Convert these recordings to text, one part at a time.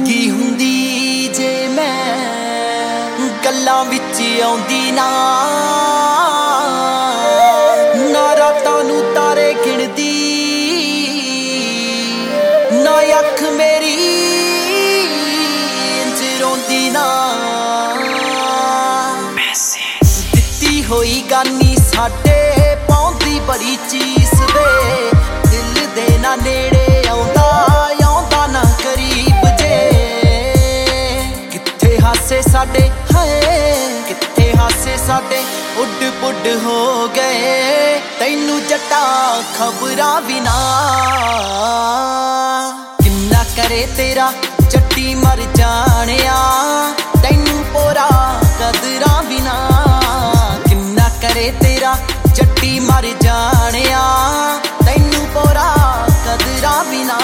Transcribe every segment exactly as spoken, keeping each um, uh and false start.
ਕੀ ਹੁੰਦੀ ਜੇ ਮੈਂ ਗੱਲਾਂ ਵਿੱਚ ਆਉਂਦੀ ਨਾ ਨਾ ਰਾਤਾਂ ਨੂੰ ਤਾਰੇ ਗਿਣਦੀ ਨਾ ਅੱਖ ਮੇਰੀ ਇੰਝ ਰੋਂਦੀ ਨਾ ਦਿੱਤੀ ਹੋਈ ਗਾਨੀ ਸਾਡੇ ਪਾਉਂਦੀ ਬੜੀ ਚੀਸ ਵੇ ਦਿਲ ਦੇ ਨਾ ਨੇੜੇ ਆਉਂਦਾ ਆਉਂਦਾ ਨਾ ਕਰੀਬ ਜੇ ਕਿੱਥੇ ਹਾਸੇ ਸਾਡੇ ਹਾਏ ਕਿੱਥੇ ਹਾਸੇ ਸਾਡੇ ਉੱਡ ਪੁੱਡ ਹੋ ਗਏ ਤੈਨੂੰ ਜੱਟਾ ਖਬਰਾਂ ਵੀ ਨਾ ਕਿੰਨਾ ਕਰੇ ਤੇਰਾ ਜੱਟੀ ਮਰ ਜਾਣਿਆ ਤੈਨੂੰ ਪੋਰਾ ਕਦਰਾਂ ਵੀ ਨਾ ਕਿੰਨਾ ਕਰੇ ਤੇਰਾ ਜੱਟੀ ਮਰ ਜਾਣਿਆ ਤੈਨੂੰ ਪੋਰਾ ਕਦਰਾਂ ਵੀ ਨਾ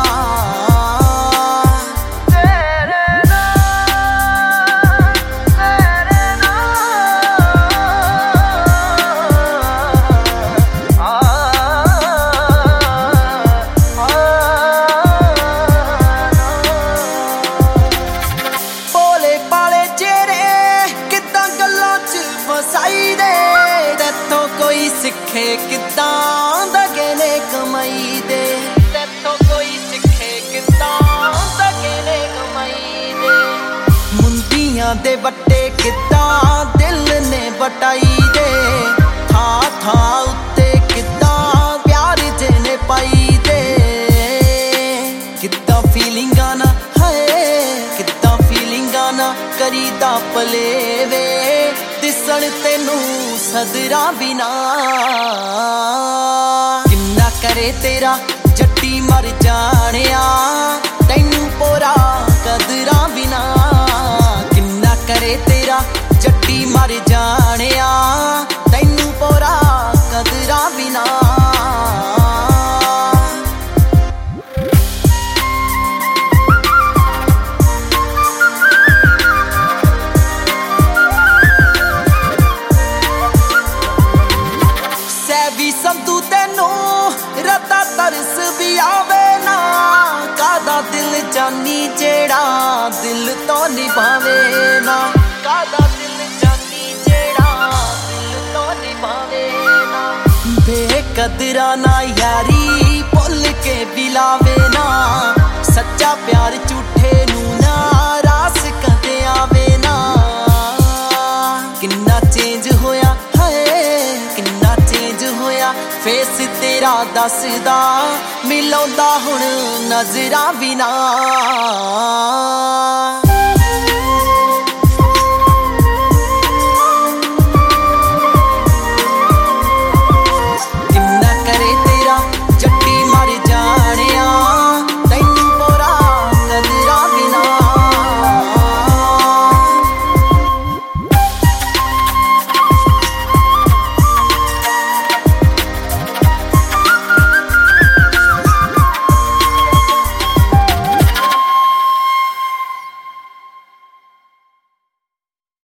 ਸਿੱਖੇ ਕਿੱਦਾਂ ਦਗੇ ਨੇ ਕਮਾਈ ਦੇ ਤੇਥੋਂ ਕੋਈ ਸਿੱਖੇ ਕਿੱਦਾਂ ਦਗੇ ਨੇ ਕਮਾਈ ਦੇ ਮੁੰਡੀਆਂ ਦੇ ਵੱਟੇ ਕਿੱਦਾਂ ਦਿਲ ਨੇ ਵਟਾਈ ਦੇ ਥਾਂ ਥਾਂ ਉੱਤੇ ਕਿੱਦਾਂ ਪਿਆਰ ਜੇ ਨੇ ਪਾਈ ਦੇ ਕਿੱਦਾਂ ਫੀਲਿੰਗਾਂ ਨਾ ਹਾਏ ਕਿੱਦਾਂ ਫੀਲਿੰਗਾਂ ਨਾ ਕਰੀਦਾ ਪਲੇਵੇ ਦਿਸਣ ਤੈਨੂੰ ਸਦਰਾਂ ਵੀ ਨਾ ਕਿੰਨਾ ਕਰੇ ਤੇਰਾ ਜੱਟੀ ਮਰ ਜਾਣਿਆ ਤੈਨੂੰ ਪੋਰਾ ਕਦਰਾਂ ਵੀ ਨਾ ਕਿੰਨਾ ਕਰੇ ਤੇਰਾ ਜੱਟੀ ਮਰ ਜਾਣਿਆ ਤੈਨੂੰ ਪੋਰਾ ਕਦਰਾਂ ਵੀ ਨਾ ਸੰਤੂ ਤੈਨੂੰ ਰਤਾ ਤਰਸ ਵੀ ਆਵੇ ਨਾ ਕਾਦਾ ਦਿਲ ਜਾਨੀ ਜਿਹੜਾ ਦਿਲ ਤੋਂ ਨਿਭਾਵੇ ਨਾ ਕਾਦਾ ਦਿਲ ਜਾਨੀ ਜਿਹੜਾ ਦਿਲ ਤੋਂ ਨਿਭਾਵੇ ਨਾ ਬੇਕਦਰਾ ਨਾ ਯਾਰੀ ਭੁੱਲ ਕੇ ਵੀ ਲਾਵੇ ਨਾ ਸੱਚਾ ਪਿਆਰ ਝੂਠੇ ਨੂੰ ਨਾ ਰਾਸ ਕਦੇ ਆਵੇ ਨਾ ਕਿੰਨਾ ਚੇਂਜ ਹੋਇਆ ਹਾਏ ਕਿੰਨਾ ਚੇਂਜ ਹੋਇਆ ਫੇਸ ਤੇਰਾ ਦੱਸਦਾ ਮਿਲਾਉਂਦਾ ਹੁਣ ਨਜ਼ਰਾਂ ਵੀ ਨਾ